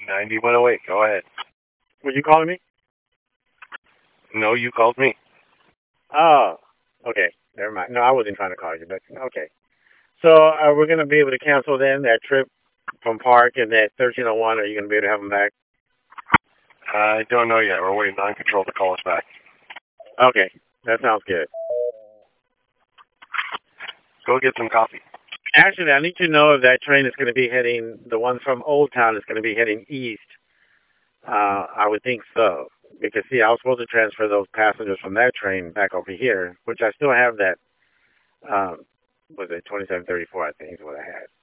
9108, go ahead. Were you calling me? No, you called me. Oh, okay. Never mind. No, I wasn't trying to call you, but okay. So we're going to be able to cancel then that trip from Park and that 1301. Are you going to be able to have them back? I don't know yet. We're waiting on control to call us back. Okay, that sounds good. Go get some coffee. Actually, I need to know if that train is going to be heading, the one from Old Town is going to be heading east. I would think so. Because, see, I was supposed to transfer those passengers from that train back over here, which I still have that, was it 2734, I think is what I had.